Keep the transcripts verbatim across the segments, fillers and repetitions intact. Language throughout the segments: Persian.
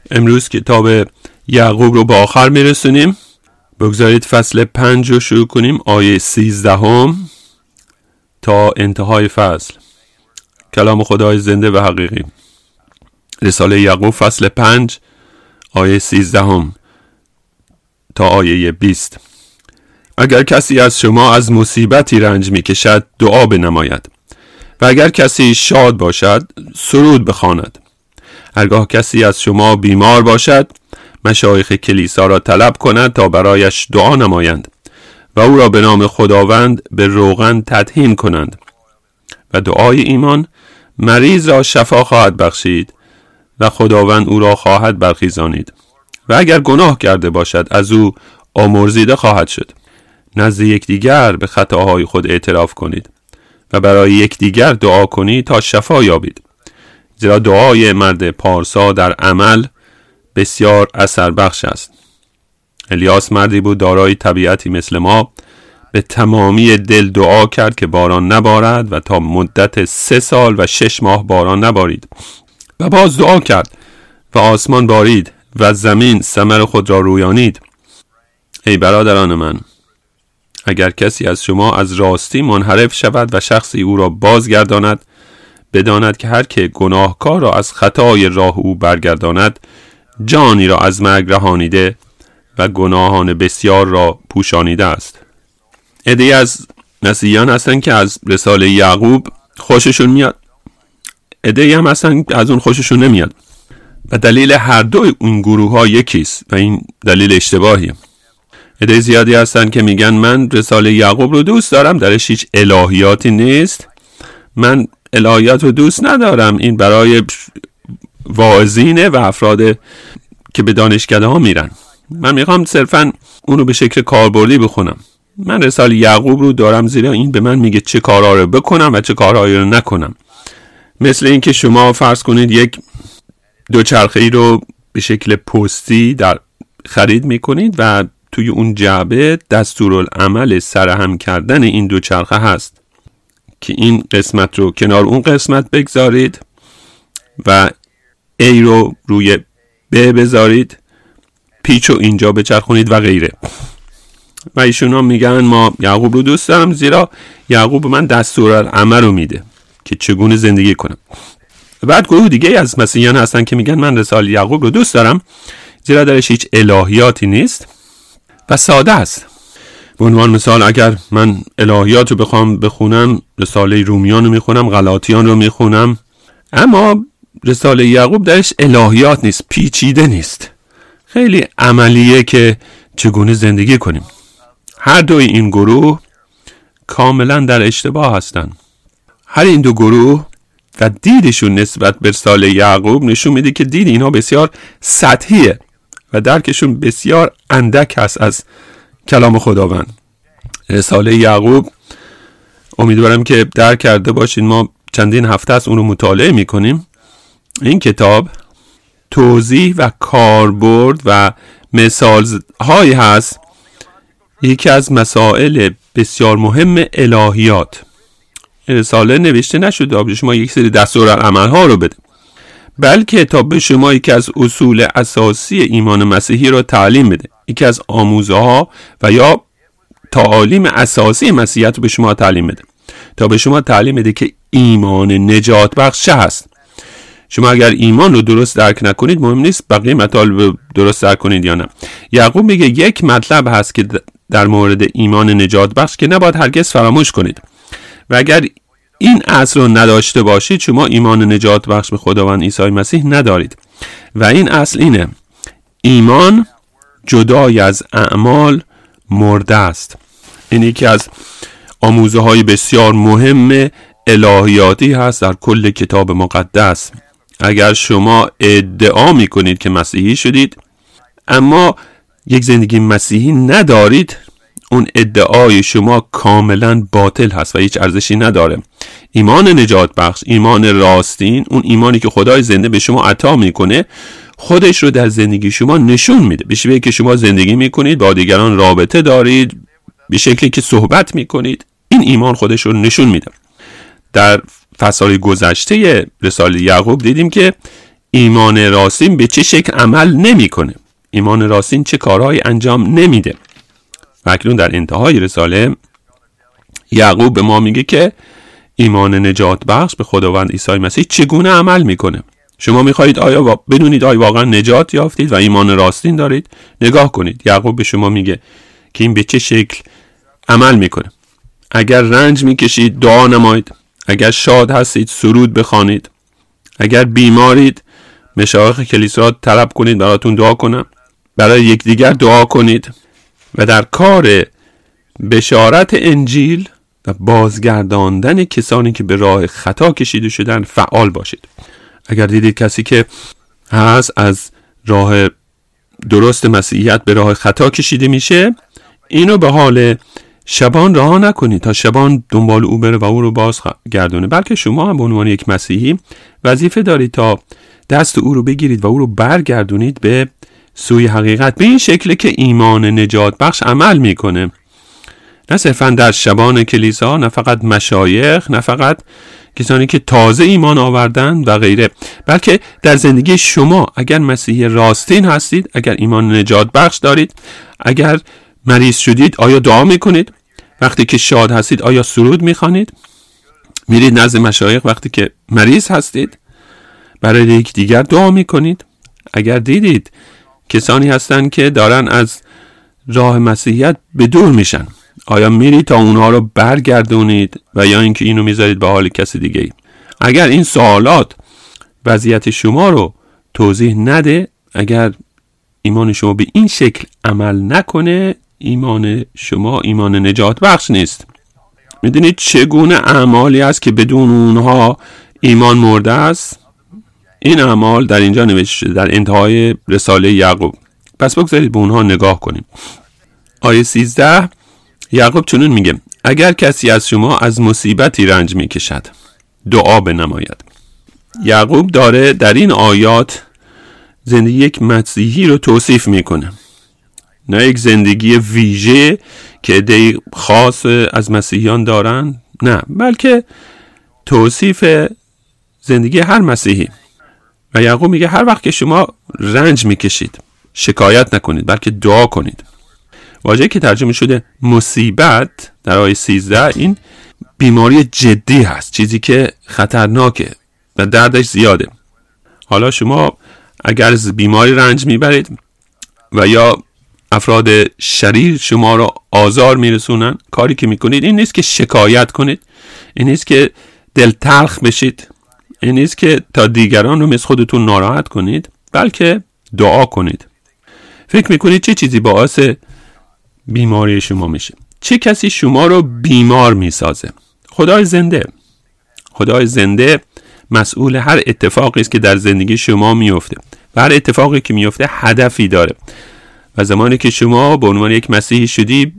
امروز کتاب یعقوب رو به آخر میرسونیم. بگذارید فصل پنج رو شروع کنیم، آیه سیزدهم تا انتهای فصل. کلام خدای زنده و حقیقی. رساله یعقوب فصل پنج آیه سیزدهم تا آیه بیست. اگر کسی از شما از مصیبتی رنج می کشد دعا بنماید و اگر کسی شاد باشد سرود بخواند. هرگاه کسی از شما بیمار باشد مشایخ کلیسا را طلب کند تا برایش دعا نمایند و او را به نام خداوند به روغن تطهین کنند و دعای ایمان مریض را شفا خواهد بخشید و خداوند او را خواهد برخیزانید و اگر گناه کرده باشد از او آمرزیده خواهد شد. نزد یکدیگر به خطاهای خود اعتراف کنید و برای یکدیگر دعا کنید تا شفا یابید، زیرا دعای مرد پارسا در عمل بسیار اثر بخش است. الیاس مردی بود دارای طبیعتی مثل ما، به تمامی دل دعا کرد که باران نبارد و تا مدت سه سال و شش ماه باران نبارید و باز دعا کرد و آسمان بارید و زمین ثمر خود را رویانید. ای برادران من، اگر کسی از شما از راستی منحرف شود و شخصی او را بازگرداند، بداند که هر که گناهکار را از خطای راه او برگرداند جانی را از مرگ رهانیده و گناهان بسیار را پوشانیده است. عده‌ای از مسیحیان هستن که از رساله یعقوب خوششون میاد، عده‌ای هم هستن از اون خوششون نمیاد و دلیل هر دو اون گروه ها یکیست و این دلیل اشتباهیه. عده زیادی هستن که میگن من رساله یعقوب رو دوست دارم، درش هیچ الهیاتی نیست، من الهیات رو دوست ندارم، این برای واعظینه و افراد که به دانشکده ها میرن، من میخوام صرفا اونو به شکل کاربردی بخونم. من رساله یعقوب رو دارم زیرا این به من میگه چه کارها رو بکنم و چه کارهایی رو نکنم. مثل این که شما فرض کنید یک دوچرخه‌ای رو به شکل پستی در خرید میکنید و توی اون جعبه دستورالعمل سرهم کردن این دوچرخه هست که این قسمت رو کنار اون قسمت بگذارید و ای رو روی ب بذارید، پیچ رو اینجا بچرخونید و غیره. و ایشون هم میگن ما یعقوب رو دوست دارم زیرا یعقوب من دستورالعمل رو میده که چگونه زندگی کنم. بعد گروه دیگه از مسیحیان هستن که میگن من رساله یعقوب رو دوست دارم زیرا درش هیچ الهیاتی نیست و ساده است. به عنوان مثال اگر من الهیات رو بخوام بخونم رساله رومیان رو میخونم، غلاطیان رو میخونم، اما رساله یعقوب درش الهیات نیست، پیچیده نیست، خیلی عملیه که چگونه زندگی کنیم. هر دوی این گروه کاملا در اشتباه هستن. هر این دو گروه و دیدشون نسبت به رساله یعقوب نشون میده که دید اینا بسیار سطحیه و درکشون بسیار اندک هست از کلام خداوند. رساله یعقوب امیدوارم که درک کرده باشین، ما چندین هفته است اون رو مطالعه میکنیم. این کتاب توضیح و کاربرد و مثال هایی هست یکی از مسائل بسیار مهم الهیات. رساله نوشته نشده به شما یک سری دستورالعمل ها رو بده، بلکه تا به شما یکی از اصول اساسی ایمان مسیحی رو تعلیم بده، یکی از آموزه ها و یا تعالیم اساسی مسیحیت رو به شما تعلیم بده، تا به شما تعلیم بده که ایمان نجات بخش چه هست. شما اگر ایمان رو درست درک نکنید مهم نیست بقیه مطالب درست درک کنید یا نه. یعقوب میگه یک مطلب هست که در مورد ایمان نجات بخش که نباید هرگز فراموش کنید و اگر این اصل رو نداشته باشید شما ایمان نجات بخش به خداوند عیسی مسیح ندارید. و این اصل اینه: ایمان جدای از اعمال مرده است. این یکی از آموزه های بسیار مهم الهیاتی هست در کل کتاب مقدس. اگر شما ادعا میکنید که مسیحی شدید اما یک زندگی مسیحی ندارید، اون ادعای شما کاملا باطل هست و هیچ ارزشی نداره. ایمان نجات بخش، ایمان راستین، اون ایمانی که خدای زنده به شما عطا میکنه خودش رو در زندگی شما نشون میده، به شکلی که شما زندگی میکنید، با دیگران رابطه دارید، به شکلی که صحبت میکنید، این ایمان خودش رو نشون میده. در فصل گذشته رساله یعقوب دیدیم که ایمان راستین به چه شکل عمل نمیکنه، ایمان راستین چه کارهایی انجام نمیده. و اکنون در انتهای رساله یعقوب به ما میگه که ایمان نجات بخش به خداوند عیسی مسیح چگونه عمل میکنه. شما میخواهید آیا با... بدونید آیا واقعا نجات یافتید و ایمان راستین دارید؟ نگاه کنید. یعقوب به شما میگه که این به چه شکل عمل میکنه. اگر رنج میکشید دعا نمایید، اگر شاد هستید سرود بخوانید، اگر بیمارید مشایخ کلیسا را طلب کنید براتون دعا کنم، برای یکدیگر دعا کنید و در کار بشارت انجیل و بازگرداندن کسانی که به راه خطا کشیده شدن فعال باشید. اگر دیدید کسی که هست از راه درست مسیحیت به راه خطا کشیده میشه، اینو به حال شبان رها نکنید تا شبان دنبال او بره و او رو باز گردونه، بلکه شما هم به عنوان یک مسیحی وظیفه دارید تا دست او رو بگیرید و او رو برگردونید به سوی حقیقت. به این شکل که ایمان نجات بخش عمل میکنه، نه صرفا در شبان کلیسا، نه فقط مشایخ، نه فقط کسانی که تازه ایمان آوردن و غیره، بلکه در زندگی شما. اگر مسیحی راستین هستید، اگر ایمان نجات بخش دارید، اگر مریض شدید آیا دعا میکنید؟ وقتی که شاد هستید آیا سرود میخوانید؟ میرید نزد مشایخ وقتی که مریض هستید؟ برای یک دیگر دعا میکنید؟ اگر دیدید کسانی هستن که دارن از راه مسیحیت به دور میشن، آیا میرید تا اونها رو برگردونید و یا اینکه اینو میذارید به حال کسی دیگه ای؟ اگر این سوالات وضعیت شما رو توضیح نده، اگر ایمان شما به این شکل عمل نکنه، ایمان شما ایمان نجات بخش نیست. میدونید چگونه اعمالی است که بدون اونها ایمان مرده است؟ این اعمال در اینجا نوشته شده در انتهای رساله یعقوب. پس بگذارید به اونها نگاه کنیم. آیه سیزده یعقوب چنین میگه: اگر کسی از شما از مصیبتی رنج میکشد دعا بنماید. یعقوب داره در این آیات زندگی یک مسیحی رو توصیف میکنه، نه یک زندگی ویژه که عده خاص از مسیحیان دارن، نه، بلکه توصیف زندگی هر مسیحی. و یعقوب میگه هر وقت که شما رنج میکشید شکایت نکنید بلکه دعا کنید. واژه‌ای که ترجمه شده مصیبت در آیه سیزده این بیماری جدی هست، چیزی که خطرناکه و دردش زیاده. حالا شما اگر از بیماری رنج میبرید و یا افراد شریر شما را آزار میرسونن، کاری که میکنید این نیست که شکایت کنید، این نیست که دل تلخ بشید، این نیست که تا دیگران رو مثل خودتون ناراحت کنید، بلکه دعا کنید. فکر میکنید چه چیزی باعث بیماری شما میشه؟ چه کسی شما رو بیمار میسازه؟ خدای زنده. خدای زنده مسئول هر اتفاقی است که در زندگی شما میفته و هر اتفاقی که میفته هدفی داره. و زمانی که شما به عنوان یک مسیحی شدی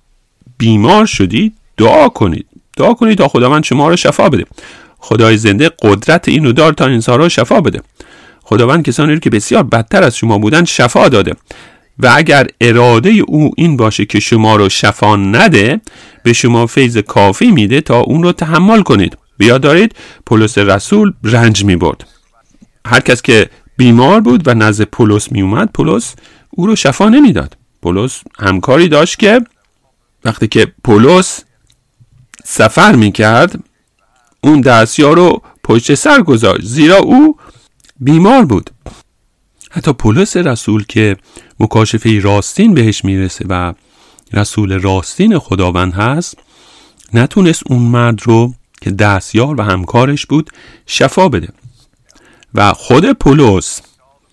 بیمار شدی، دعا کنید. دعا کنید تا خداوند شما رو شفا بده. خدای زنده قدرت اینو داره تا انسان رو شفا بده. خداوند کسانی رو که بسیار بدتر از شما بودن شفا داده و اگر اراده او این باشه که شما رو شفا نده، به شما فیض کافی میده تا اون رو تحمل کنید. بیاد دارید پولس رسول رنج میبرد. هر کس که بیمار بود و نزد پولس میومد، پولس او رو شفا نمیداد. پولس همکاری داشت که وقتی که پولس سفر میکرد اون دستیار رو پشت سر گذاشت، زیرا او بیمار بود. حتی پولس رسول که مکاشفه راستین بهش میرسه و رسول راستین خداوند هست، نتونست اون مرد رو که دستیار و همکارش بود شفا بده. و خود پولس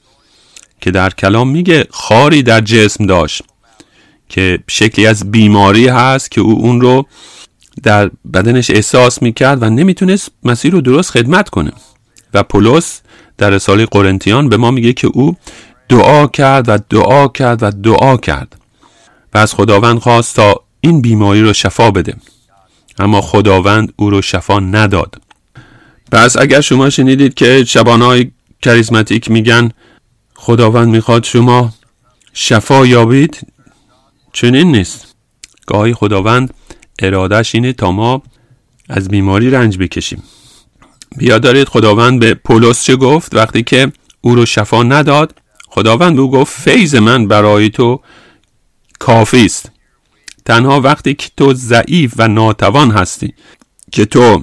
که در کلام میگه خاری در جسم داشت که شکلی از بیماری هست که او اون رو در بدنش احساس میکرد و نمیتونست مسیح رو درست خدمت کنه. و پولس در رساله قرنتیان به ما میگه که او دعا کرد و دعا کرد و دعا کرد و از خداوند خواست تا این بیماری رو شفا بده، اما خداوند او رو شفا نداد. پس اگر شما شنیدید که شبانای کریزماتیک میگن خداوند میخواد شما شفا یابید، چنین نیست. گاهی خداوند ارادش اینه تا ما از بیماری رنج بکشیم. بیا دارید خداوند به پولس چه گفت وقتی که او رو شفا نداد، خداوند به او گفت فیض من برای تو کافی است. تنها وقتی که تو ضعیف و ناتوان هستی که تو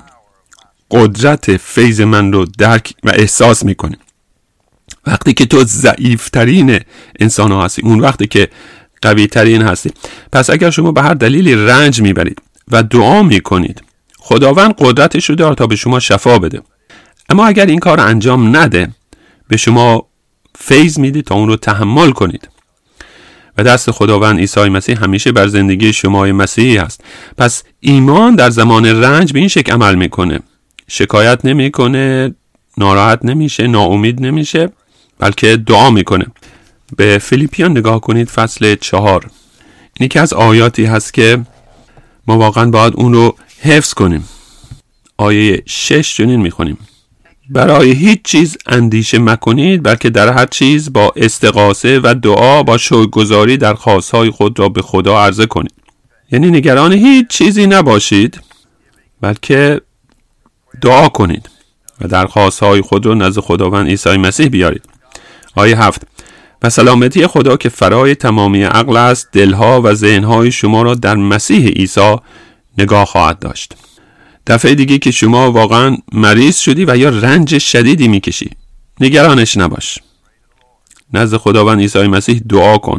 قدرت فیض من رو درک و احساس میکنی. وقتی که تو ضعیف ترین انسان ها هستی، اون وقتی که قوی ترین هستی. پس اگر شما به هر دلیلی رنج میبرید و دعا میکنید، خداوند قدرتش رو داره تا به شما شفا بده. اما اگر این کار انجام نده، به شما فیض میده تا اون رو تحمل کنید. و دست خداوند عیسی مسیح همیشه بر زندگی شما مسیحی هست. پس ایمان در زمان رنج به این شکل عمل میکنه، شکایت نمیکنه، ناراحت نمیشه، ناامید نمیشه، بلکه دعا میکنه. به فیلیپیان نگاه کنید، فصل چهار. این یکی از آیاتی هست که ما واقعا باید اون رو حفظ کنیم. آیه شش چنین میخونیم: برای هیچ چیز اندیشه مکنید، بلکه در هر چیز با استغاثه و دعا با شکرگزاری درخواست‌های خود را به خدا عرضه کنید. یعنی نگران هیچ چیزی نباشید، بلکه دعا کنید و درخواست‌های خود را نزد خداوند عیسی مسیح بیارید. آیه هفت: و سلامتی خدا که فرای تمامی عقل است، دلها و ذهنهای شما را در مسیح عیسی نگاه خواهد داشت. دفعه دیگه که شما واقعا مریض شدی و یا رنج شدیدی میکشی، نگرانش نباش. نزد خداوند عیسی مسیح دعا کن.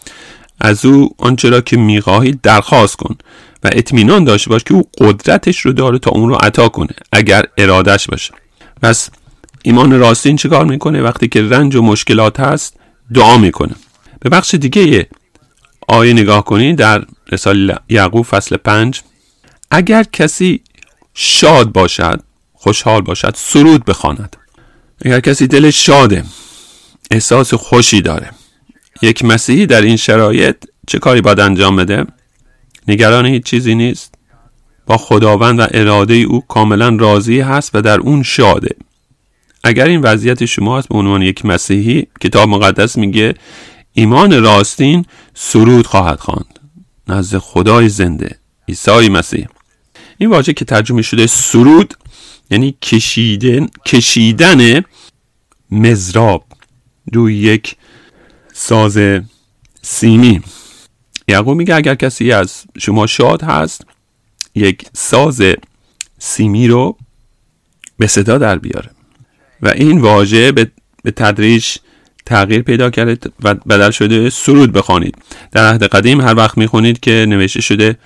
از او آنچه را که میخواهی درخواست کن و اطمینان داشته باش که او قدرتش رو داره تا اون رو عطا کنه اگر ارادش باشه. پس ایمان راستین چه کار میکنه؟ وقتی که رنج و مشکلات هست دعا میکنه. به بخش دیگه آیه نگاه کنید در رساله یعقوب فصل پنج: اگر کسی شاد باشد، خوشحال باشد، سرود بخواند. اگر کسی دلش شاده، احساس خوشی داره، یک مسیحی در این شرایط چه کاری باید انجام بده؟ نگران هیچ چیزی نیست، با خداوند و اراده او کاملا راضی هست و در اون شاده. اگر این وضعیت شما هست، به عنوان یک مسیحی، کتاب مقدس میگه ایمان راستین سرود خواهد خواند نزد خدای زنده عیسی مسیح. این واژه که ترجمه شده سرود یعنی کشیدن کشیدن مزراب روی یک ساز سیمی. یعقوب میگه اگر کسی از شما شاد هست، یک ساز سیمی رو به صدا در بیاره. و این واژه به تدریج تغییر پیدا کرده و بدل شده سرود بخوانید. در عهد قدیم هر وقت میخونید که نوشته شده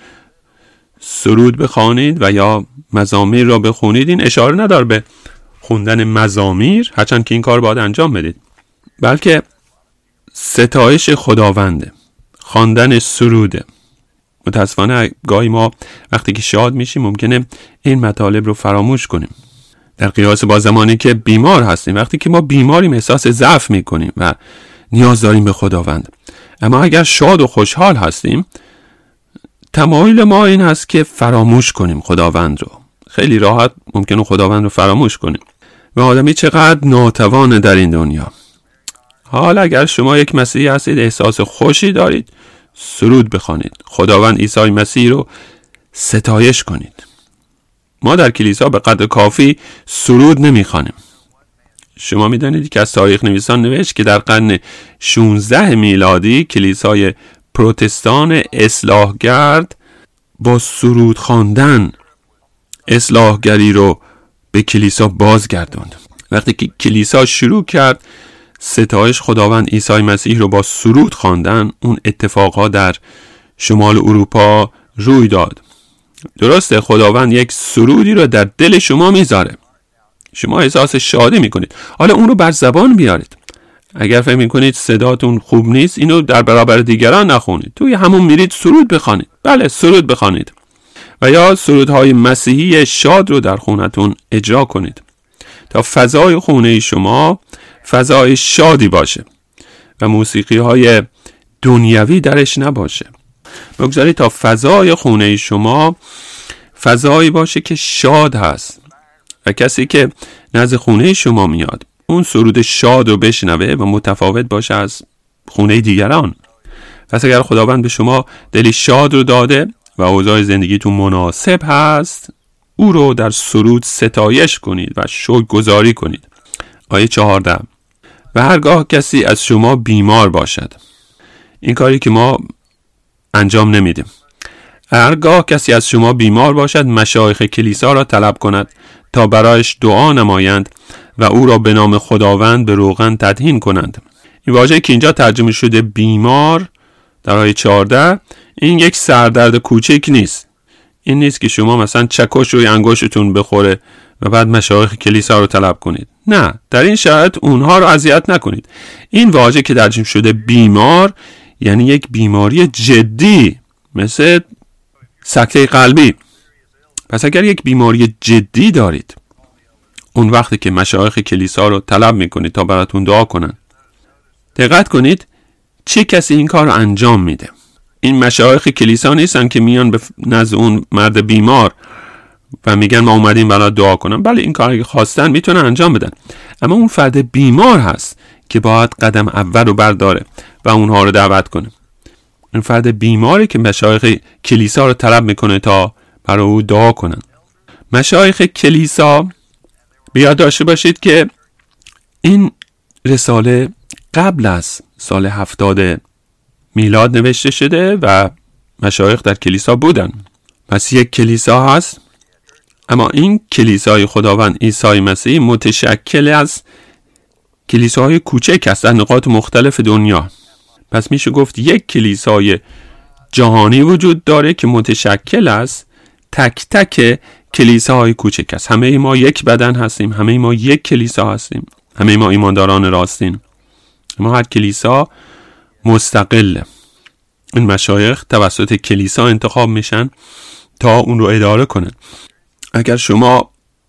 سرود بخوانید و یا مزامیر را بخونید، این اشاره نداره به خوندن مزامیر، هرچند که این کار باید انجام بدید، بلکه ستایش خداونده، خواندن سروده. متاسفانه گاهی ما وقتی که شاد میشیم ممکنه این مطالب رو فراموش کنیم، در قیاس با زمانی که بیمار هستیم. وقتی که ما بیماریم احساس ضعف میکنیم و نیاز داریم به خداوند. اما اگر شاد و خوشحال هستیم، تمایل ما این هست که فراموش کنیم خداوند رو. خیلی راحت ممکنه خداوند رو فراموش کنیم و آدمی چقدر ناتوانه در این دنیا. حالا اگر شما یک مسیحی هستید، احساس خوشی دارید، سرود بخوانید، خداوند عیسی مسیح رو ستایش کنید. ما در کلیسا به قدر کافی سرود نمیخوانیم. شما میدانید که از تاریخ نویسان نوشت که در قرن شانزده میلادی کلیسای پروتستان اصلاحگرد با سرود خواندن اصلاحگری رو به کلیسا بازگرداند. وقتی که کلیسا شروع کرد ستایش خداوند عیسی مسیح رو با سرود خواندن، اون اتفاقها در شمال اروپا روی داد. درسته خداوند یک سرودی رو در دل شما میذاره، شما احساس شادی میکنید، حالا اون رو بر زبان بیارید. اگر فکر میکنید صداتون خوب نیست، اینو در برابر دیگران نخونید، توی همون میرید سرود بخوانید. بله سرود بخوانید و یا سرودهای مسیحی شاد رو در خونتون اجرا کنید تا فضای خونه شما فضای شادی باشه و موسیقی های دنیوی درش نباشه. بگذارید تا فضای خونه شما فضایی باشه که شاد هست و کسی که نزد خونه شما میاد اون سرود شاد رو بشنوه و متفاوت باشه از خونه دیگران. پس اگر خداوند به شما دلی شاد رو داده و اوضاع زندگیتون مناسب هست، او رو در سرود ستایش کنید و شکر گزاری کنید. آیه چهارده: و هرگاه کسی از شما بیمار باشد، این کاری که ما انجام نمیدیم، هرگاه کسی از شما بیمار باشد مشایخ کلیسا را طلب کند تا برایش دعا نمایند و او را به نام خداوند به روغن تدهین کنند. این واژه‌ای که اینجا ترجمه شده بیمار در آیه چهارده، این یک سردرد کوچک نیست. این نیست که شما مثلا چکش روی انگشتتون بخوره و بعد مشایخ کلیسا رو طلب کنید. نه، در این شرایط اونها رو اذیت نکنید. این واژه که ترجمه شده بیمار یعنی یک بیماری جدی مثل سکته قلبی. پس اگر یک بیماری جدی دارید، اون وقتی که مشایخ کلیسا رو طلب میکنید تا براتون دعا کنن. دقت کنید چه کسی این کار رو انجام میده. این مشایخ کلیسا نیستن که میان به نزد اون مرد بیمار و میگن ما اومدیم برای دعا کنم. بله این کاری که خواستن میتونن انجام بدن، اما اون فرد بیمار هست که باید قدم اول رو برداره و اونها رو دعوت کنه. این فرد بیماری که مشایخ کلیسا رو طلب میکنه تا برای او دعا کنن. مشایخ کلیسا، بیاد داشته باشید که این رساله قبل از سال هفتاد میلاد نوشته شده و مشایخ در کلیسا بودن. پس یک کلیسا هست، اما این کلیسای خداوند عیسی مسیح متشکل از کلیساهای کوچک است در نقاط مختلف دنیا. پس میشه گفت یک کلیسای جهانی وجود داره که متشکل از تک تک کلیساهای کوچک است. همه ما یک بدن هستیم، همه ما یک کلیسا هستیم، همه ما ایمانداران راستین، اما هر کلیسا مستقله. این مشایخ توسط کلیسا انتخاب میشن تا اون رو اداره کنن. اگر شما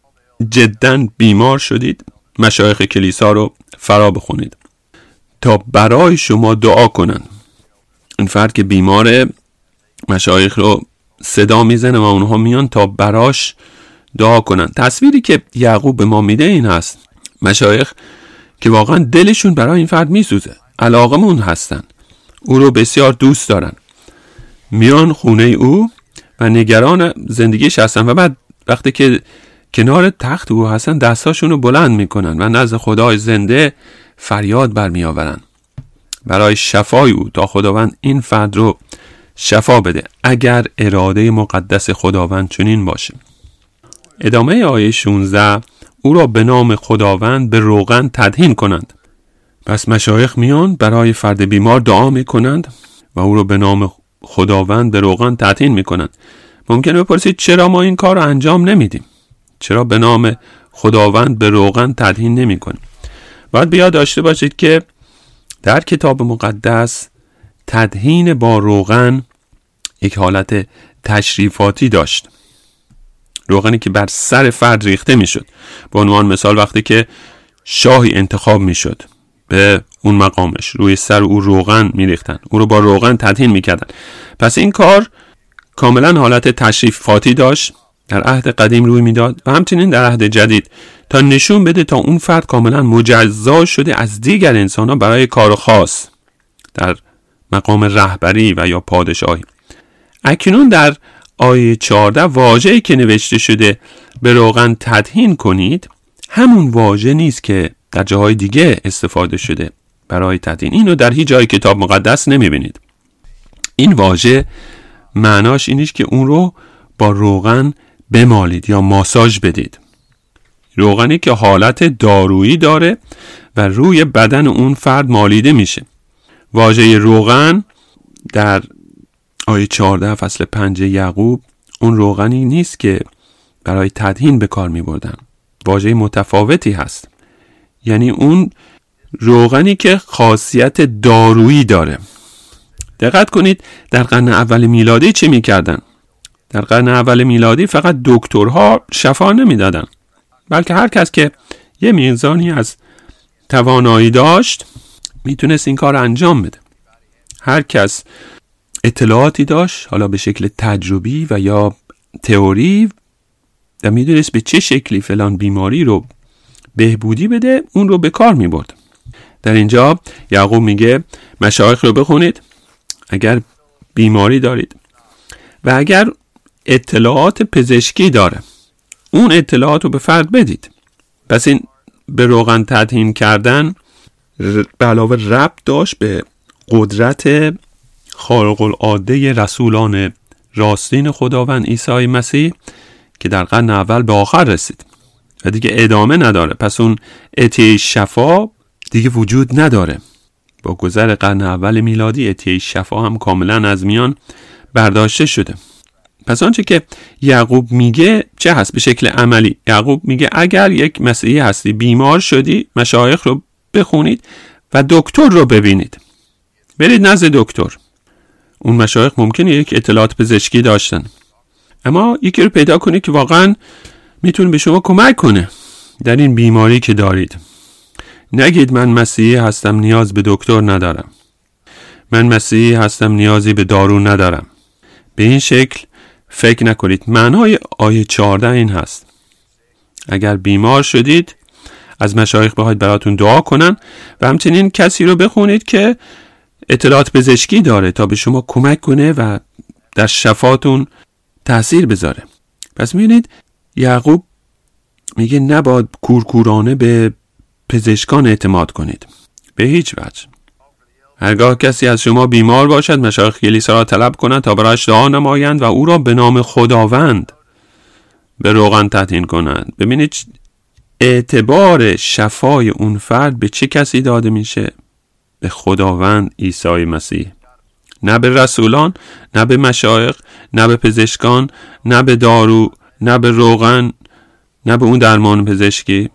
جداً بیمار شدید، مشایخ کلیسا رو فرا بخونید تا برای شما دعا کنن. این فرد که بیماره، مشایخ رو صدا میزنه و اونها میان تا براش دعا کنن. تصویری که یعقوب به ما میده این هست، مشایخ که واقعا دلشون برای این فرد میسوزه، علاقمون هستن، او رو بسیار دوست دارن، میان خونه او و نگران زندگیش هستن و بعد وقتی که کنار تخت او هستن دستاشون رو بلند میکنن و نزد خدای زنده فریاد برمی آورن برای شفای او تا خداوند این فرد رو شفا بده اگر اراده مقدس خداوند چنین باشه. ادامه آیه شانزده، او را به نام خداوند به روغن تدهین کنند. پس مشایخ میان برای فرد بیمار دعا میکنند و او را به نام خداوند به روغن تدهین میکنند. ممکنه بپرسید چرا ما این کار رو انجام نمیدیم؟ چرا به نام خداوند به روغن تدهین نمی کنیم؟ باید بیاد داشته باشید که در کتاب مقدس تدهین با روغن یک حالت تشریفاتی داشت. روغنی که بر سر فرد ریخته می شد. به عنوان مثال وقتی که شاهی انتخاب می شد به اون مقامش، روی سر او روغن می ریختن، او رو با روغن تدهین می کردن. پس این کار کاملا حالت تشریفاتی داشت، در عهد قدیم روی میداد و همچنین در عهد جدید، تا نشون بده تا اون فرد کاملا مجزا شده از دیگر انسان‌ها برای کار خاص در مقام رهبری و یا پادشاهی. اکنون در آیه چهارده واژه‌ای که نوشته شده به روغن تدهین کنید همون واژه نیست که در جاهای دیگه استفاده شده برای تدهین. اینو در هیچ جای کتاب مقدس نمیبینید. این واژه معناش اینیش که اون رو با روغن بمالید یا ماساژ بدید. روغنی که حالت دارویی داره و روی بدن اون فرد مالیده میشه. واژه روغن در آیه چهارده فصل پنج یعقوب اون روغنی نیست که برای تدهین به کار می بردن. واژه متفاوتی هست. یعنی اون روغنی که خاصیت دارویی داره. دقت کنید در قرن اول میلادی چه می کردن؟ در قرن اول میلادی فقط دکترها شفا نمی دادن، بلکه هر کس که یه میزانی از توانایی داشت میتونست این کار انجام بده. هر کس اطلاعاتی داشت، حالا به شکل تجربی و یا تئوری، و میدونست به چه شکلی فلان بیماری رو بهبودی بده، اون رو به کار میبرد. در اینجا یعقوب میگه مشایخ رو بخونید اگر بیماری دارید و اگر اطلاعات پزشکی داره اون اطلاعات رو به فرد بدید. پس این به روغن تدهین کردن به علاوه ربط داشت به قدرت خارق العاده رسولان راستین خداوند عیسی مسیح که در قرن اول به آخر رسید و دیگه ادامه نداره. پس اون عطیه شفا دیگه وجود نداره. با گذر قرن اول میلادی عطیه شفا هم کاملا از میان برداشته شده. پس آنچه که یعقوب میگه چه هست به شکل عملی؟ یعقوب میگه اگر یک مسیحی هستی، بیمار شدی، مشایخ رو بخونید و دکتر رو ببینید. برید نزد دکتر. اون مشایخ ممکنه یک اطلاعات پزشکی داشتن، اما یکی رو پیدا کنید که واقعا میتونه به شما کمک کنه در این بیماری که دارید. نگید من مسیحی هستم نیاز به دکتر ندارم، من مسیحی هستم نیازی به دارو ندارم. به این شکل فکر نکنید. معنای آیه چهارده این هست: اگر بیمار شدید از مشایخ بخواید براتون دعا کنن و همچنین کسی رو بخونید که اطلاعات پزشکی داره تا به شما کمک کنه و در شفاتون تأثیر بذاره. پس میبینید یعقوب میگه نباید کورکورانه به پزشکان اعتماد کنید، به هیچ وجه. هرگاه کسی از شما بیمار باشد، مشایخ کلیسا را طلب کنند تا برایش دعا نمایند و او را به نام خداوند به روغن تطهین کنند. ببینید اعتبار شفای اون فرد به چه کسی داده میشه؟ به خداوند عیسی مسیح. نه به رسولان، نه به مشایخ، نه به پزشکان، نه به دارو، نه به روغن، نه به اون درمان پزشکی،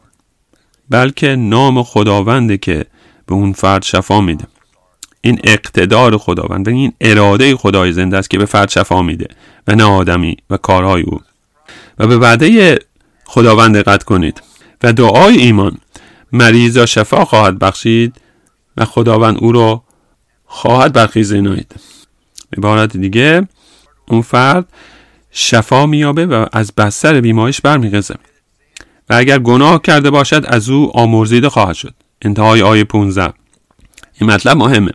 بلکه نام خداونده که به اون فرد شفا میده. این اقتدار خداوند و این اراده خدای زنده است که به فرد شفا میده و نه آدمی و کارهای او. و به وعده خداوند دقت کنید و دعای ایمان مریضا شفا خواهد بخشید و خداوند او رو خواهد برخیزانید. به عبارت دیگه اون فرد شفا میابه و از بستر بیماریش برمیخیزه و اگر گناه کرده باشد از او آمرزیده خواهد شد. انتهای آیه پانزده. این مطلب مهمه.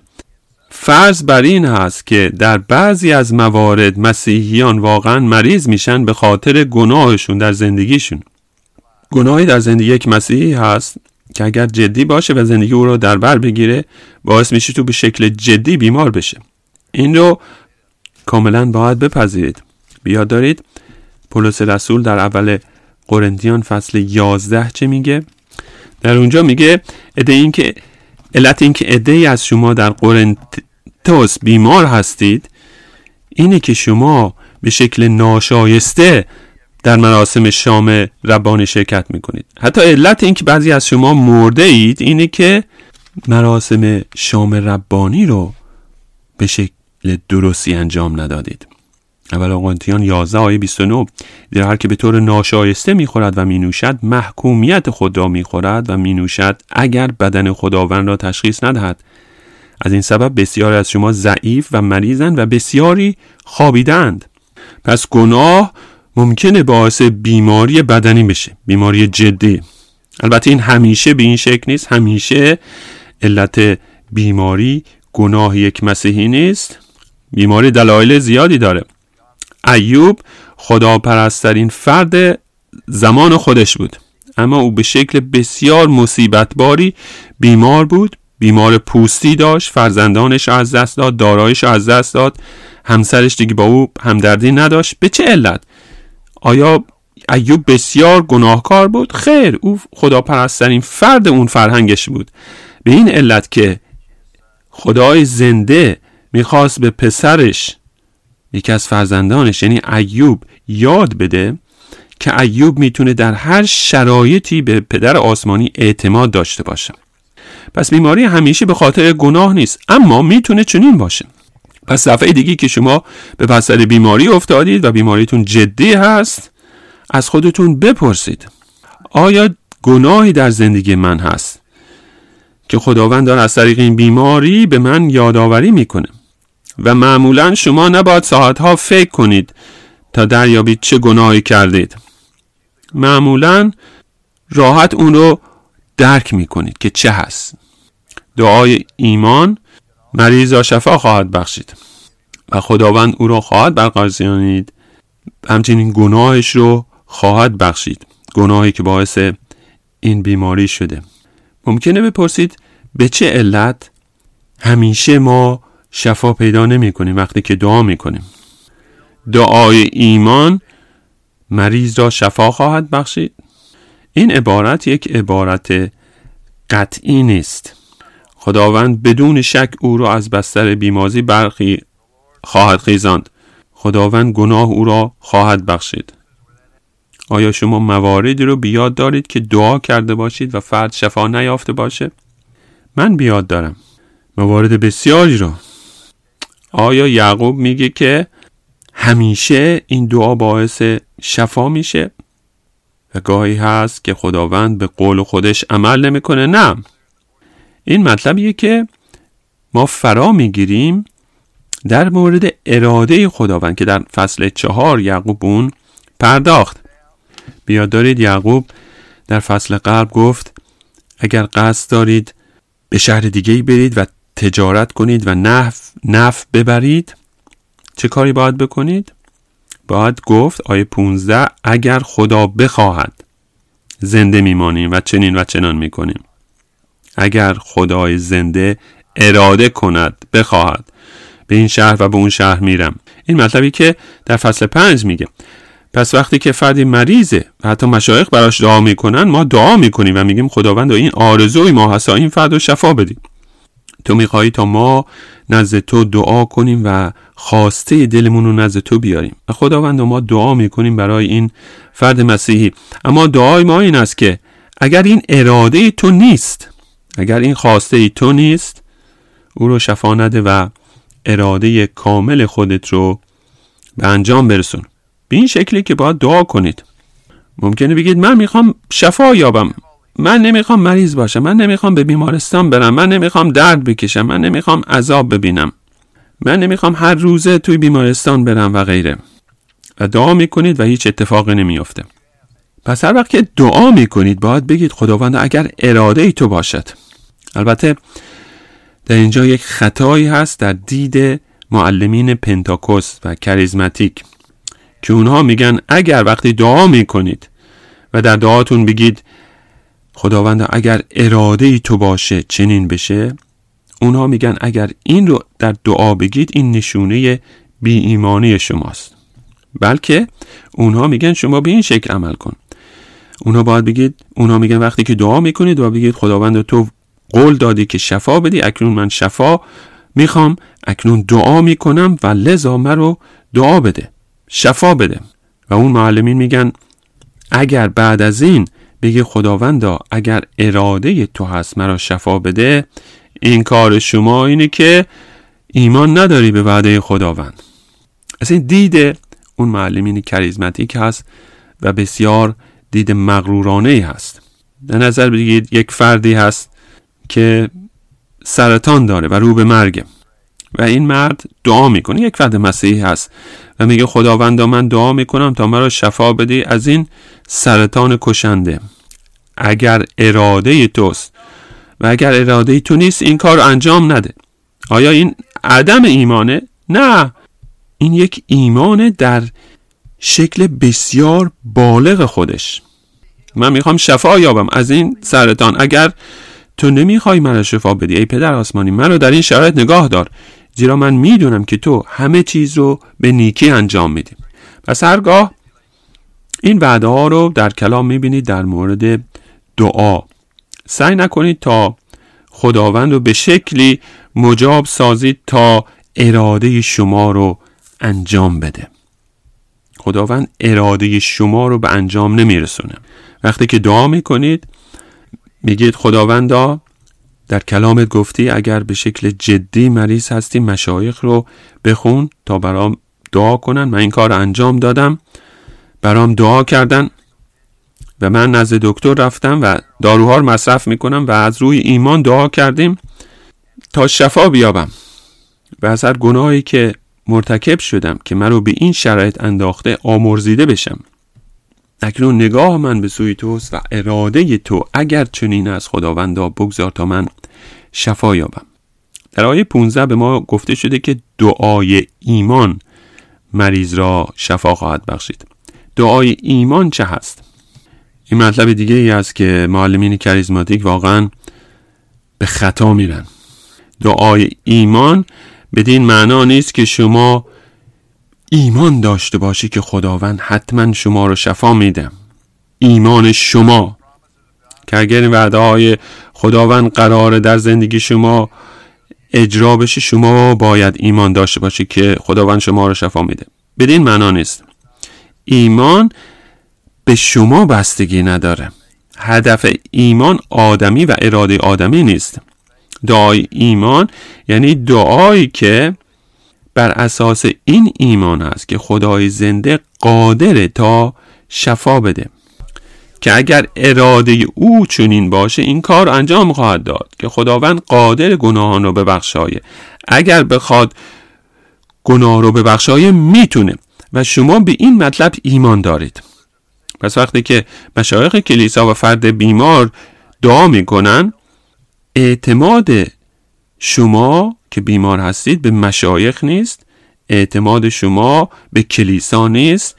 فرض بر این هست که در بعضی از موارد مسیحیان واقعا مریض میشن به خاطر گناهشون در زندگیشون. گناهی در زندگی یک مسیحی هست که اگر جدی باشه و زندگی او رو در بر بگیره باعث میشه تو به شکل جدی بیمار بشه. این رو کاملا باید بپذیرید. بیاد دارید پولس رسول در اول قرنتیان فصل یازده چه میگه؟ در اونجا میگه عده این که علت این که عده‌ای از شما در قرنتوس بیمار هستید اینه که شما به شکل ناشایسته در مراسم شام ربانی شرکت میکنید. حتی علت این که بعضی از شما مرده اید اینه که مراسم شام ربانی رو به شکل درستی انجام ندادید. اول قرنتیان یازده آیه بیست و نه: در هر که به طور ناشایسته میخورد و مینوشد محکومیت خود را میخورد و مینوشد اگر بدن خداوند را تشخیص ندهد. از این سبب بسیاری از شما ضعیف و مریضند و بسیاری خوابیدند. پس گناه ممکنه باعث بیماری بدنی بشه، بیماری جدی. البته این همیشه به این شکل نیست. همیشه علت بیماری گناه یک مسیحی نیست. بیماری دلایل زیادی داره. ایوب خداپرست‌ترین فرد زمان خودش بود، اما او به شکل بسیار مصیبتباری بیمار بود. بیمار پوستی داشت، فرزندانش از دست داد، داراییش از دست داد، همسرش دیگه با او همدردی نداشت. به چه علت؟ آیا ایوب بسیار گناهکار بود؟ خیر، او خداپرست‌ترین فرد اون فرهنگش بود. به این علت که خدای زنده میخواست به پسرش، یکی از فرزندانش یعنی ایوب، یاد بده که ایوب میتونه در هر شرایطی به پدر آسمانی اعتماد داشته باشه. پس بیماری همیشه به خاطر گناه نیست، اما میتونه چنین باشه. پس دفعه دیگه که شما به بستر بیماری افتادید و بیماریتون جدی هست، از خودتون بپرسید آیا گناهی در زندگی من هست که خداوند داره از طریق این بیماری به من یادآوری میکنه؟ و معمولا شما نباید ساعتها فکر کنید تا دریابید چه گناهی کردید. معمولا راحت اون رو درک میکنید که چه هست. دعای ایمان مریضا شفا خواهد بخشید و خداوند او را خواهد برگزینید، همچنین گناهش رو خواهد بخشید، گناهی که باعث این بیماری شده. ممکنه بپرسید به چه علت همیشه ما شفا پیدا نمی کنیم وقتی که دعا می کنیم؟ دعای ایمان مریض را شفا خواهد بخشید. این عبارت یک عبارت قطعی نیست. خداوند بدون شک او را از بستر بیماری برخی خواهد خیزاند. خداوند گناه او را خواهد بخشید. آیا شما مواردی رو بیاد دارید که دعا کرده باشید و فرد شفا نیافته باشه؟ من بیاد دارم موارد بسیاری رو. آیا یعقوب میگه که همیشه این دعا باعث شفا میشه و گاهی هست که خداوند به قول خودش عمل نمیکنه؟ نه. این مطلبیه که ما فرا میگیریم در مورد اراده خداوند که در فصل چهار یعقوب اون پرداخت. بیاد دارید یعقوب در فصل قبل گفت اگر قصد دارید به شهر دیگه‌ای برید و تجارت کنید و نفع نفع ببرید چه کاری باید بکنید؟ باید گفت آیه پانزده اگر خدا بخواهد زنده میمانیم و چنین و چنان میکنیم. اگر خدای زنده اراده کند بخواهد به این شهر و به اون شهر میرم. این مطلبی که در فصل پنج میگه. پس وقتی که فردی مریضه و حتی مشایخ براش دعا میکنن ما دعا میکنیم و میگیم خداوند این آرزوی ما هست این فرد رو شفا بدی. تو میخوایی تا ما نزد تو دعا کنیم و خواسته دلمون رو نزد تو بیاریم و خداوند ما دعا میکنیم برای این فرد مسیحی. اما دعای ما این است که اگر این اراده تو نیست، اگر این خواسته تو نیست، او رو شفا نده و اراده کامل خودت رو به انجام برسون. به این شکلی که باید دعا کنید. ممکنه بگید من میخوام شفا یابم، من نمیخوام مریض باشم، من نمیخوام به بیمارستان برم، من نمیخوام درد بکشم، من نمیخوام عذاب ببینم، من نمیخوام هر روزه توی بیمارستان برم و غیره. و دعا میکنید و هیچ اتفاقی نمیافته. پس هر وقت که دعا میکنید باید بگید خداوند اگر اراده ای تو باشد. البته در اینجا یک خطایی هست در دید معلمین پنتاکوست و کاریزماتیک که اونها میگن اگر وقتی دعا میکنید و در دعاتون بگید خداوند اگر اراده ای تو باشه چنین بشه، اونها میگن اگر این رو در دعا بگید این نشونه بی ایمانی شماست. بلکه اونها میگن شما به این شکل عمل کن. اونها باید بگید، اونها میگن وقتی که دعا میکنید و بگید خداوند تو قول دادی که شفا بدی، اکنون من شفا میخوام، اکنون دعا میکنم و لذا مرا دعا بده، شفا بده. و اون معلمین میگن اگر بعد از این بگی خداوندا اگر اراده تو هست مرا شفا بده، این کار شما اینه که ایمان نداری به وعده خداوند. از این دید اون معلمین کاریزماتیک هست و بسیار دید مغرورانه هست. در نظر بگیرید یک فردی هست که سرطان داره و رو به مرگه و این مرد دعا میکنه، یک فرد مسیحی هست و میگه خداوندا من دعا میکنم تا مرا شفا بدی از این سرطان کشنده. اگر اراده توست و اگر اراده تو نیست این کار انجام نده. آیا این عدم ایمانه؟ نه، این یک ایمان در شکل بسیار بالغ خودش. من میخوام شفا یابم از این سرطان، اگر تو نمیخوای مرا شفا بدی ای پدر آسمانی مرا در این شرایط نگاه دار، زیرا من میدونم که تو همه چیز رو به نیکی انجام میدی. پس هرگاه این وعده ها رو در کلام میبینید در مورد دعا، سعی نکنید تا خداوند رو به شکلی مجاب سازید تا اراده شما رو انجام بده. خداوند اراده شما رو به انجام نمیرسونه. وقتی که دعا میکنید میگید خداوندا در کلامت گفتی اگر به شکل جدی مریض هستی مشایخ رو بخون تا برام دعا کنن. من این کار رو انجام دادم، برام دعا کردن و من نزد دکتر رفتم و داروها رو مصرف میکنم و از روی ایمان دعا کردیم تا شفا بیابم و از هر گناهی که مرتکب شدم که من رو به این شرایط انداخته آمرزیده بشم. اکنون نگاه من به سوی توست و اراده تو اگر چنین از خداوندا بگذار تا من شفا یابم. در آیه پانزده به ما گفته شده که دعای ایمان مریض را شفا خواهد بخشید. دعای ایمان چه هست؟ این مطلب دیگه ای است که معلمین کاریزماتیک واقعا به خطا میرن. دعای ایمان بدین معنا نیست که شما ایمان داشته باشی که خداوند حتما شما رو شفا میده. ایمان شما که اگر این وعده های خداوند قراره در زندگی شما اجرا بشه، شما باید ایمان داشته باشی که خداوند شما رو شفا میده. بدین معنا نیست. ایمان به شما بستگی نداره. هدف ایمان آدمی و اراده آدمی نیست. دعای ایمان یعنی دعایی که بر اساس این ایمان است که خدای زنده قادره تا شفا بده، که اگر اراده او چنین باشه این کار انجام خواهد داد، که خداوند قادر گناهان رو ببخشایه. اگر بخواد گناه رو ببخشایه میتونه و شما به این مطلب ایمان دارید. پس وقتی که مشایخ کلیسا و فرد بیمار دعا میکنن، اعتماد شما که بیمار هستید به مشایخ نیست، اعتماد شما به کلیسا نیست،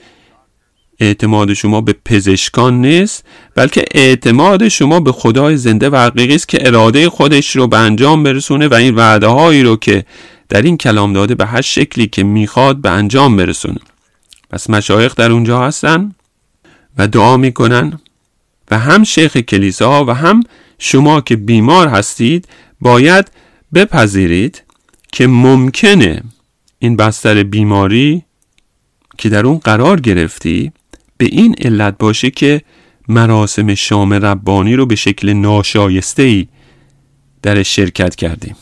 اعتماد شما به پزشکان نیست، بلکه اعتماد شما به خدای زنده و حقیقی است که اراده خودش رو به انجام برسونه و این وعده هایی رو که در این کلام داده به هر شکلی که میخواد به انجام برسونه. پس مشایخ در اونجا هستن و دعا میکنن و هم شیخ کلیسا و هم شما که بیمار هستید باید بپذیرید که ممکنه این بستر بیماری که در اون قرار گرفتی به این علت باشه که مراسم شام ربانی رو به شکل ناشایسته‌ای در شرکت کردیم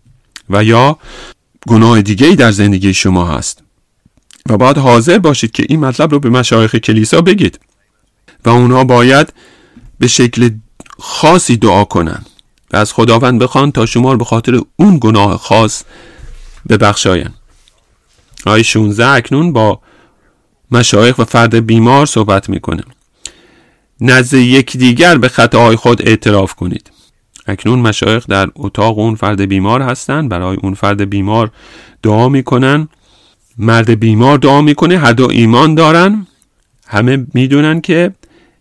و یا گناه دیگه‌ای در زندگی شما هست و باید حاضر باشید که این مطلب رو به مشایخ کلیسا بگید و اونا باید به شکل خاصی دعا کنن و از خداوند بخوان تا شما رو به خاطر اون گناه خاص ببخشاین. آیه شانزده اکنون با مشایخ و فرد بیمار صحبت میکنه. نزد یکدیگر به خطاهای خود اعتراف کنید. اکنون مشایخ در اتاق اون فرد بیمار هستن، برای اون فرد بیمار دعا میکنن. مرد بیمار دعا میکنه، هر دو ایمان دارن، همه میدونن که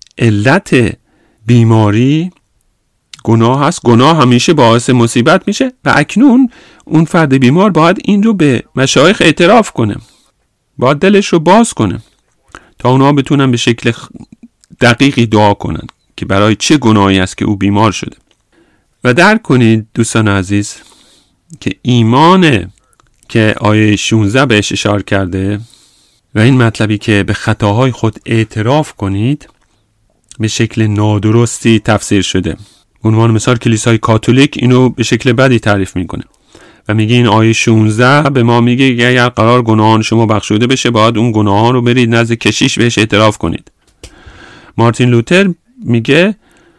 علت بیماری گناه هست، گناه همیشه باعث مصیبت میشه و اکنون اون فرد بیمار باید این رو به مشایخ اعتراف کنه، باید دلش رو باز کنه تا اونا بتونن به شکل دقیقی دعا کنن که برای چه گناهی است که او بیمار شده. و درک کنید دوستان عزیز که ایمان که آیه شانزده بهش اشاره کرده و این مطلبی که به خطاهای خود اعتراف کنید به شکل نادرستی تفسیر شده. عنوان مثال کلیسای کاتولیک اینو به شکل بدی تعریف میکنه و میگه این آیه شانزده به ما میگه که اگر قرار گناهان شما بخشوده بشه باید اون گناهان رو برید نزد کشیش بهش اعتراف کنید. مارتین لوتر میگه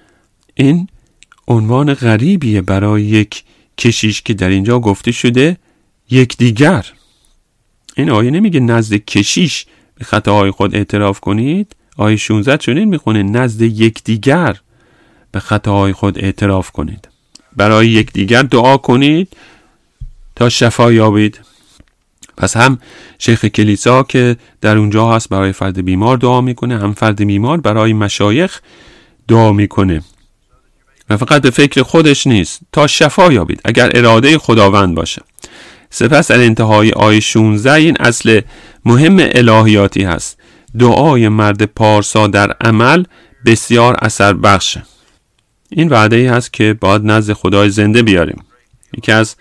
این عنوان غریبیه برای یک کشیش که در اینجا گفته شده یکدیگر. این آیه نمیگه نزد کشیش به خطاهای خود اعتراف کنید. آیه شانزده چنین میخونه نزد یکدیگر به خطاهای خود اعتراف کنید. برای یکدیگر دعا کنید تا شفا یابید. پس هم شیخ کلیسا که در اونجا هست برای فرد بیمار دعا میکنه، هم فرد بیمار برای مشایخ دعا میکنه و فقط به فکر خودش نیست تا شفا یابید اگر اراده خداوند باشه. سپس در انتهای آیه شانزده این اصل مهم الهیاتی هست. دعای مرد پارسا در عمل بسیار اثر بخشه. این وعده ای هست که باید نزد خدای زنده بیاریم. یکی از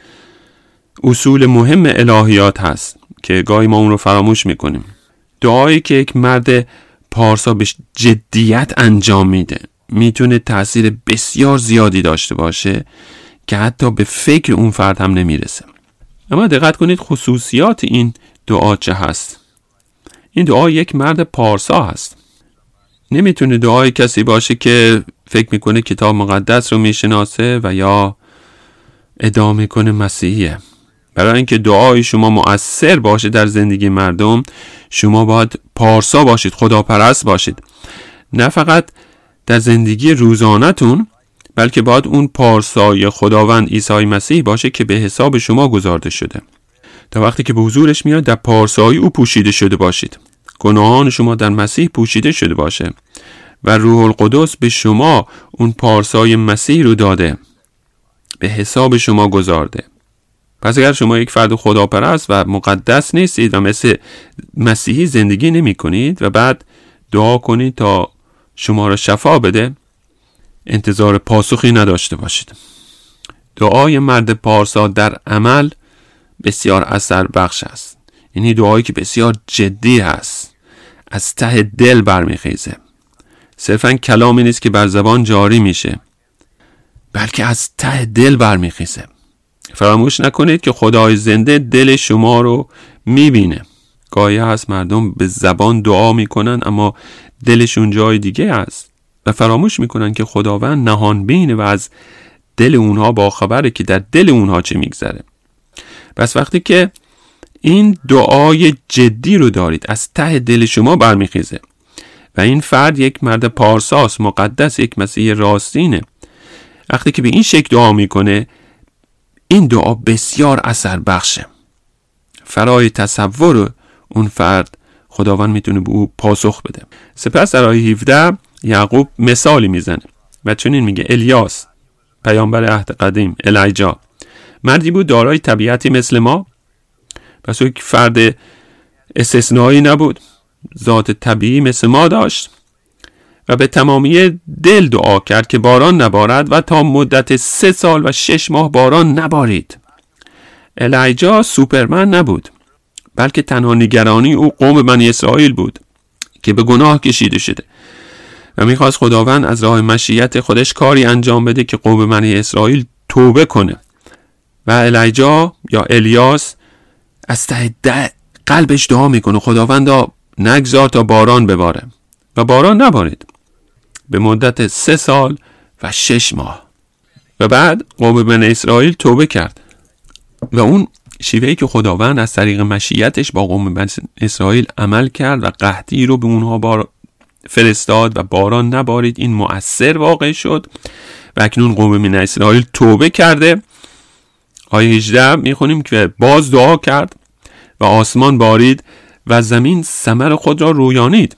اصول مهم الهیات هست که گاهی ما اون رو فراموش میکنیم. دعایی که یک مرد پارسا به جدیت انجام میده میتونه تأثیر بسیار زیادی داشته باشه که حتی به فکر اون فرد هم نمیرسه. اما دقت کنید خصوصیات این دعا چه هست. این دعا یک مرد پارسا هست. نمیتونه دعای کسی باشه که فکر میکنه کتاب مقدس رو میشناسه و یا ادعا میکنه مسیحیه. برای اینکه دعای شما مؤثر باشه در زندگی مردم شما باید پارسا باشید، خداپرست باشید. نه فقط در زندگی روزانه‌تون بلکه باید اون پارسای خداوند عیسی مسیح باشه که به حساب شما گذارده شده. تا وقتی که به حضورش میاد در پارسایی او پوشیده شده باشید. گناهان شما در مسیح پوشیده شده باشه و روح القدس به شما اون پارسای مسیح رو داده. به حساب شما گذارده. پس اگر شما یک فرد خداپرست و مقدس نیستید و مثل مسیحی زندگی نمی کنید و بعد دعا کنید تا شما را شفا بده، انتظار پاسخی نداشته باشید. دعای مرد پارسا در عمل بسیار اثر بخش است. یعنی دعایی که بسیار جدی هست، از ته دل برمیخیزه. صرفاً کلامی نیست که بر زبان جاری میشه، بلکه از ته دل برمیخیزه. فراموش نکنید که خدای زنده دل شما رو میبینه. گاهی هست مردم به زبان دعا میکنن اما دلشون جای دیگه است و فراموش میکنن که خداوند نهان بینه و از دل اونها باخبره که در دل اونها چه میگذره. پس وقتی که این دعای جدی رو دارید، از ته دل شما برمیخیزه و این فرد یک مرد پارساس مقدس، یک مسیح راستینه، وقتی که به این شکل دعا میکنه، این دعا بسیار اثر بخشه. فرای تصور اون فرد خداوند میتونه به او پاسخ بده. سپس در آیه هفده یعقوب مثالی میزنه و چنین میگه: الیاس پیامبر عهد قدیم، الیجا، مردی بود دارای طبیعتی مثل ما. پس یک فرد استثنایی نبود، ذات طبیعی مثل ما داشت و به تمامی دل دعا کرد که باران نبارد و تا مدت سه سال و شش ماه باران نبارید. الیجا سوپرمن نبود، بلکه تنها نگرانی او قوم بنی اسرائیل بود که به گناه کشیده شده و میخواست خداوند از راه مشیت خودش کاری انجام بده که قوم بنی اسرائیل توبه کنه. و الیجا یا الیاس از ته قلبش دعا میکنه: خداوندا نگذار تا باران بباره، و باران نبارید به مدت سه سال و شش ماه. و بعد قوم بنی اسرائیل توبه کرد و اون شیوهی که خداوند از طریق مشیتش با قوم بنی اسرائیل عمل کرد و قحطی رو به اونها بار فرستاد و باران نبارید، این مؤثر واقع شد و اکنون قوم بنی اسرائیل توبه کرده. آیه هجده میخونیم که باز دعا کرد و آسمان بارید و زمین ثمر خود را رویانید.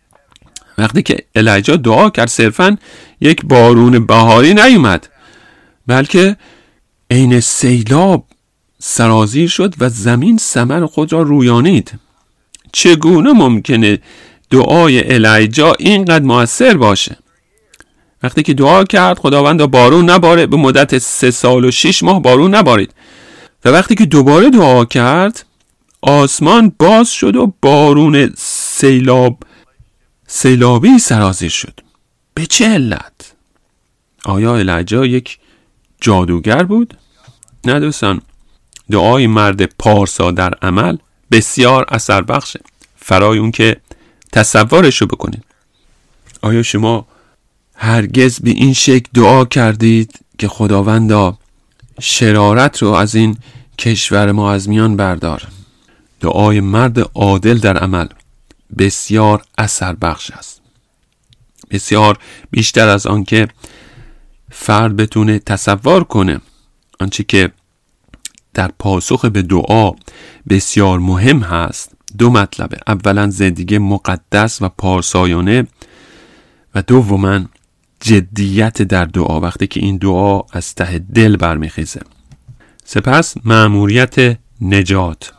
وقتی که الیجا دعا کرد، صرفاً یک بارون بهاری نیومد، بلکه عین سیلاب سرازیر شد و زمین ثمر خود را رویانید. چگونه ممکنه دعای الیجا اینقدر مؤثر باشه؟ وقتی که دعا کرد خداوند بارون نباره، به مدت سه سال و شش ماه بارون نبارید. و وقتی که دوباره دعا کرد، آسمان باز شد و بارون سیلاب سیلابی سرازیر شد. به چه علت؟ آیا الیجا یک جادوگر بود؟ نه دوستان، دعای مرد پارسا در عمل بسیار اثر بخشه، فرای اون که تصورشو بکنید. آیا شما هرگز به این شکل دعا کردید که خداوندا شرارت رو از این کشور ما از میان بردار؟ دعای مرد عادل در عمل بسیار اثر بخش است، بسیار بیشتر از آن که فرد بتونه تصور کنه. آنچه که در پاسخ به دعا بسیار مهم هست دو مطلبه: اولا زندگی مقدس و پارسایانه و دوما جدیت در دعا، وقتی که این دعا از ته دل برمیخیزه. سپس مأموریت نجات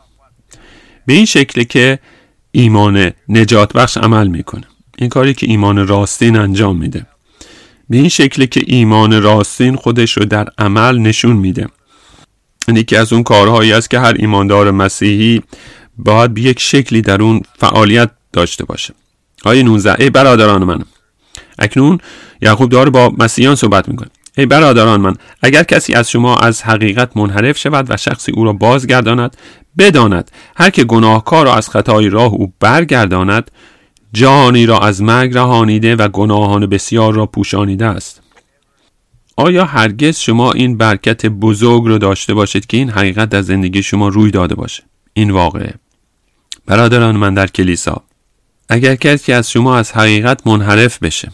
به این شکل که ایمان نجات بخش عمل میکنه. این کاری که ایمان راستین انجام میده، به این شکل که ایمان راستین خودش رو در عمل نشون میده. این یکی از اون کارهایی است که هر ایماندار مسیحی باید به یک شکلی در اون فعالیت داشته باشه. آیه نوزده: ای برادران من، اکنون یعقوب داره با مسیحیان صحبت میکنه. ای برادران من، اگر کسی از شما از حقیقت منحرف شود و شخصی او را بازگرداند، بداند هر که گناهکار را از خطای راه او برگرداند، جانی را از مرگ رهانیده و گناهان بسیار را پوشانیده است. آیا هرگز شما این برکت بزرگ رو داشته باشید که این حقیقت در زندگی شما روی داده باشه؟ این واقعه. برادران من در کلیسا، اگر کسی از شما از حقیقت منحرف بشه،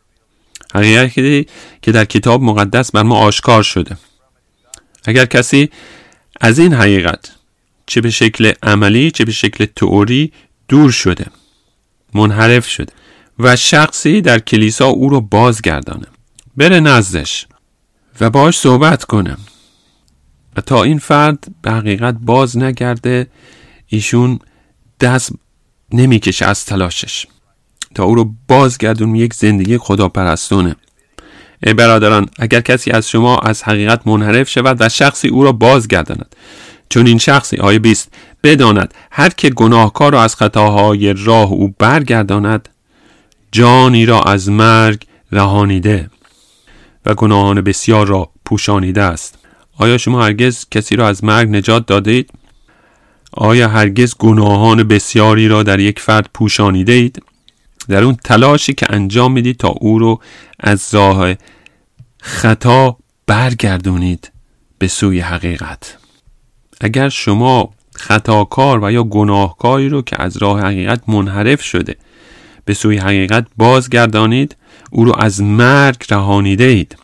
حقیقتی که در کتاب مقدس بر ما آشکار شده، اگر کسی از این حقیقت چه به شکل عملی چه به شکل تئوری دور شده، منحرف شده و شخصی در کلیسا او رو بازگردانه، بره نزدش و باهاش صحبت کنه و تا این فرد به حقیقت باز نگرده ایشون دست نمیکشه از تلاشش تا او رو بازگردون یک زندگی خداپرستونه. ای برادران، اگر کسی از شما از حقیقت منحرف شود و شخصی او را بازگرداند، چون این شخصی آیه بیست بداند هر که گناهکار را از خطاهای راه او برگرداند جانی را از مرگ رهانیده و گناهان بسیار را پوشانیده است. آیا شما هرگز کسی را از مرگ نجات دادید؟ آیا هرگز گناهان بسیاری را در یک فرد پوشانیده اید؟ در اون تلاشی که انجام میدید تا او رو از راه خطا برگردونید به سوی حقیقت. اگر شما خطاکار و یا گناهکاری رو که از راه حقیقت منحرف شده به سوی حقیقت بازگردانید، او رو از مرگ رهانیده اید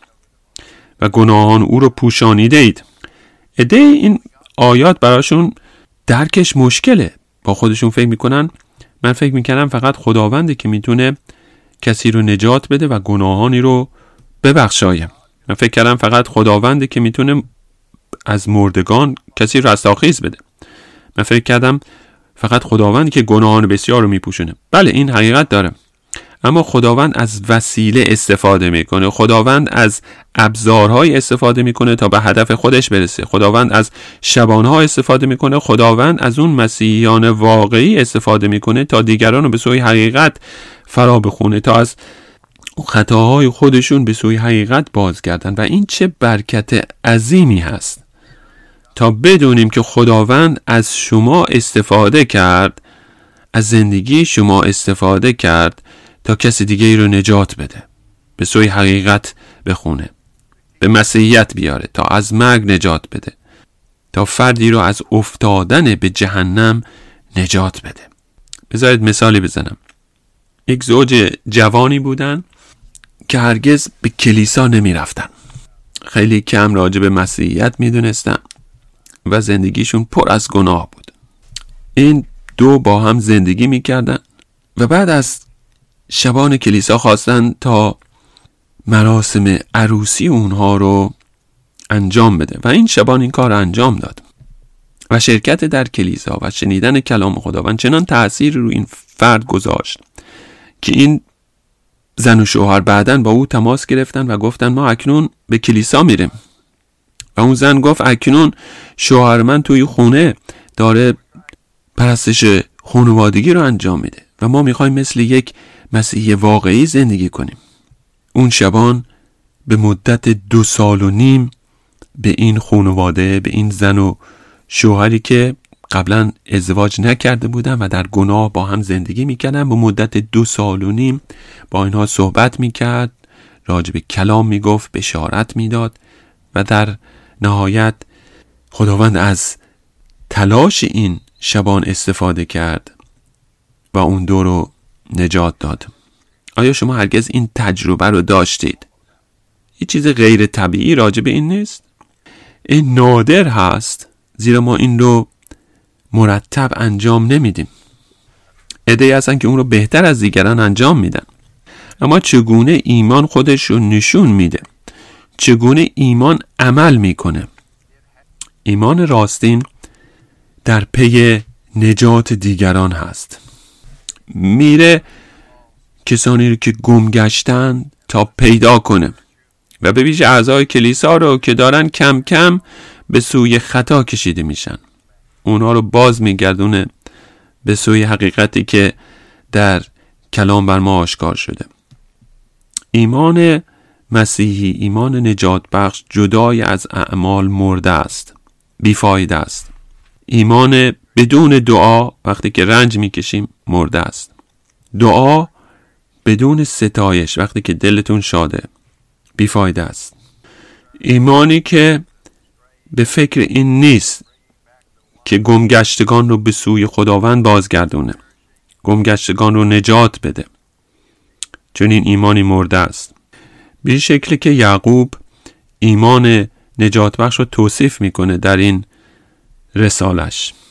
و گناهان او رو پوشانیده اید. عده این آیات براشون درکش مشکله. با خودشون فکر میکنن من فکر میکنم فقط خداونده که میتونه کسی رو نجات بده و گناهانی رو ببخشایم. من فکر کردم فقط خداونده که میتونه از مردگان کسی رو رستاخیز بده. من فکر کردم فقط خداوندی که گناهان بسیار رو میپوشونه. بله، این حقیقت داره، اما خداوند از وسیله استفاده میکنه. خداوند از ابزارهای استفاده میکنه تا به هدف خودش برسه. خداوند از شبانها استفاده میکنه. خداوند از اون مسیحیان واقعی استفاده میکنه تا دیگران رو به سوی حقیقت فرا بخونه، تا از خطاهای خودشون به سوی حقیقت بازگردن. و این چه برکت عظیمی هست تا بدونیم که خداوند از شما استفاده کرد، از زندگی شما استفاده کرد تا کسی دیگه ای رو نجات بده، به سوی حقیقت بخونه، به مسیحیت بیاره، تا از مرگ نجات بده، تا فردی رو از افتادن به جهنم نجات بده. بذارید مثالی بزنم. یک زوج جوانی بودن که هرگز به کلیسا نمی رفتن. خیلی کم راجع به مسیحیت می دونستن و زندگیشون پر از گناه بود. این دو با هم زندگی می کردن و بعد از شبان کلیسا خواستن تا مراسم عروسی اونها رو انجام بده و این شبان این کار انجام داد و شرکت در کلیسا و شنیدن کلام خداوند چنان تأثیر رو این فرد گذاشت که این زن و شوهر بعدن با او تماس گرفتن و گفتن ما اکنون به کلیسا میریم. و اون زن گفت اکنون شوهر من توی خونه داره پرستش خانوادگی رو انجام میده و ما میخوایم مثل یک مسیحی واقعی زندگی کنیم. اون شبان به مدت دو سال و نیم به این خانواده، به این زن و شوهری که قبلا ازدواج نکرده بودن و در گناه با هم زندگی میکردن، به مدت دو سال و نیم با اینها صحبت میکرد، راجع به کلام میگفت، بشارت میداد و در نهایت خداوند از تلاش این شبان استفاده کرد و اون دو رو نجات داد. آیا شما هرگز این تجربه رو داشتید؟ هیچ چیز غیر طبیعی راجع به این نیست. این نادر هست زیرا ما این رو مرتب انجام نمیدیم. عده‌ای هستن که اون رو بهتر از دیگران انجام میدن. اما چگونه ایمان خودش رو نشون میده؟ چگونه ایمان عمل میکنه؟ ایمان راستین در پی نجات دیگران هست. میره کسانی رو که گم گشتن تا پیدا کنه و به ویژه اعضای کلیسا رو که دارن کم کم به سوی خطا کشیده میشن، اونها رو باز میگردونه به سوی حقیقتی که در کلام بر ما آشکار شده. ایمان مسیحی، ایمان نجات بخش، جدای از اعمال مرده است، بیفایده است. ایمان بدون دعا وقتی که رنج میکشیم مرده است. دعا بدون ستایش وقتی که دلتون شاده بیفایده است. ایمانی که به فکر این نیست که گمگشتگان رو به سوی خداوند بازگردونه، گمگشتگان رو نجات بده، چون این ایمانی مرده است. به شکلی که یعقوب ایمان نجات بخش رو توصیف میکنه در این رسالش.